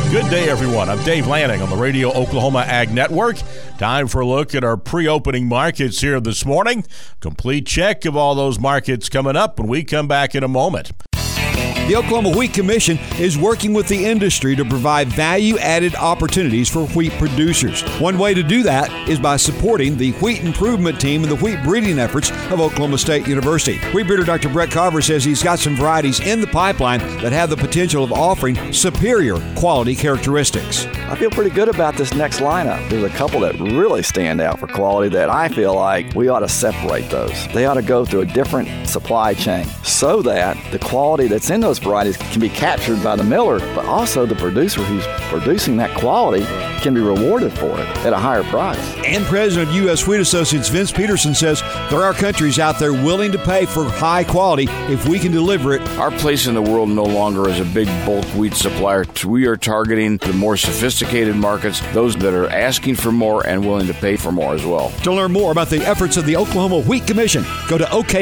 Good day, everyone. I'm Dave Lanning on the Radio Oklahoma Ag Network. Time for a look at our pre-opening markets here this morning. Complete check of all those markets coming up when we come back in a moment. The Oklahoma Wheat Commission is working with the industry to provide value-added opportunities for wheat producers. One way to do that is by supporting the Wheat Improvement Team and the wheat breeding efforts of Oklahoma State University. Wheat breeder Dr. Brett Carver says he's got some varieties in the pipeline that have the potential of offering superior quality characteristics. I feel pretty good about this next lineup. There's a couple that really stand out for quality that I feel like we ought to separate those. They ought to go through a different supply chain so that the quality that's in those varieties can be captured by the miller, but also the producer who's producing that quality can be rewarded for it at a higher price. And President of U.S. Wheat Associates Vince Peterson says there are countries out there willing to pay for high quality if we can deliver it. Our place in the world no longer is a big bulk wheat supplier. We are targeting the more sophisticated markets, those that are asking for more and willing to pay for more as well. To learn more about the efforts of the Oklahoma Wheat Commission, go to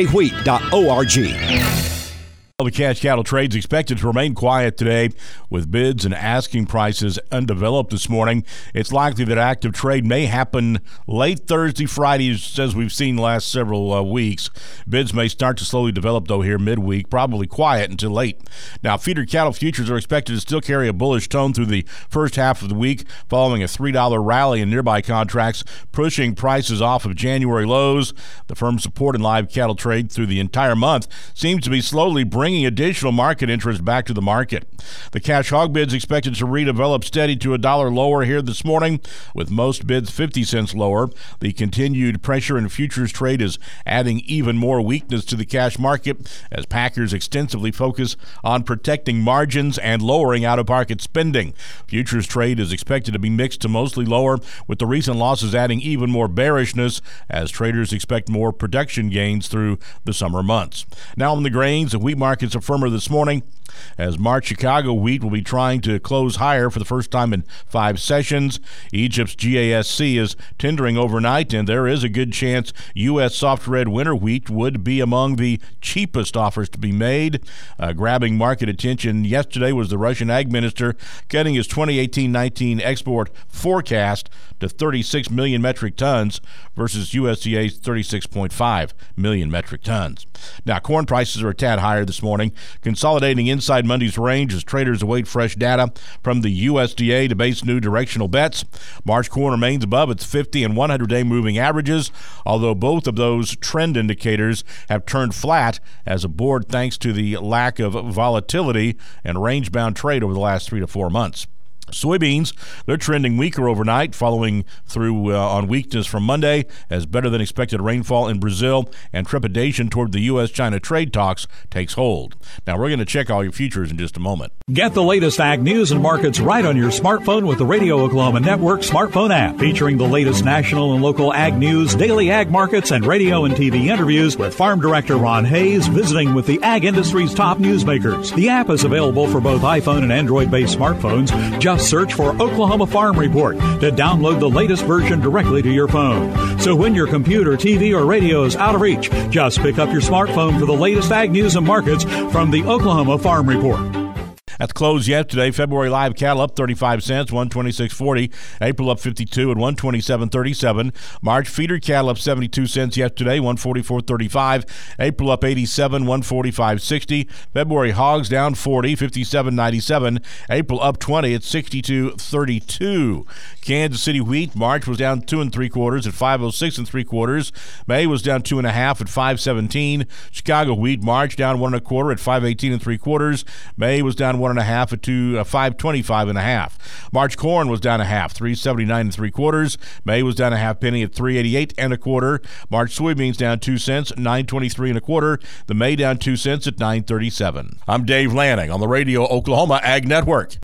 okwheat.org. The cash cattle trade's expected to remain quiet today with bids and asking prices undeveloped this morning. It's likely that active trade may happen late Thursday, Friday, as we've seen the last several weeks. Bids may start to slowly develop, though, here midweek, probably quiet until late. Now, feeder cattle futures are expected to still carry a bullish tone through the first half of the week, following a $3 rally in nearby contracts, pushing prices off of January lows. The firm's support in live cattle trade through the entire month seems to be slowly bringing additional market interest back to the market. The cash hog bids expected to redevelop steady to $1 lower here this morning, with most bids 50 cents lower. The continued pressure in futures trade is adding even more weakness to the cash market as packers extensively focus on protecting margins and lowering out-of-market spending. Futures trade is expected to be mixed to mostly lower, with the recent losses adding even more bearishness as traders expect more production gains through the summer months. Now in the grains, the wheat markets are firmer this morning as March Chicago wheat will be trying to close higher for the first time in 5 sessions. Egypt's GASC is tendering overnight, and there is a good chance U.S. soft red winter wheat would be among the cheapest offers to be made. Grabbing market attention yesterday was the Russian ag minister cutting his 2018-19 export forecast to 36 million metric tons versus USDA's 36.5 million metric tons. Now, corn prices are a tad higher this morning, consolidating inside Monday's range as traders await fresh data from the USDA to base new directional bets. March corn remains above its 50 and 100-day moving averages, although both of those trend indicators have turned flat as a board thanks to the lack of volatility and range-bound trade over the last 3 to 4 months. Soybeans, they're trending weaker overnight, following through on weakness from Monday as better-than-expected rainfall in Brazil and trepidation toward the U.S.-China trade talks takes hold. Now, we're going to check all your futures in just a moment. Get the latest ag news and markets right on your smartphone with the Radio Oklahoma Network smartphone app, featuring the latest national and local ag news, daily ag markets, and radio and TV interviews with Farm Director Ron Hayes visiting with the ag industry's top newsmakers. The app is available for both iPhone and Android-based smartphones. Just search for Oklahoma Farm Report to download the latest version directly to your phone. So when your computer, TV, or radio is out of reach, just pick up your smartphone for the latest ag news and markets from the Oklahoma Farm Report. At the close yesterday, February live cattle up 35 cents, 126.40. April up 52 at 127.37. March feeder cattle up 72 cents yesterday, 144.35. April up 87, 145.60. February hogs down 40, 57.97. April up 20 at 62.32. Kansas City wheat, March was down 2 3/4 at 506 3/4. May was down 2 1/2 at 517. Chicago wheat, March down 1 1/4 at 518 3/4. May was down 1 1/2 at 525 1/2. March corn was down a half, 379 3/4. May was down a half penny at 388 1/4. March soybeans down 2 cents, 923 1/4. The May down 2 cents at 937. I'm Dave Lanning on the Radio Oklahoma Ag Network.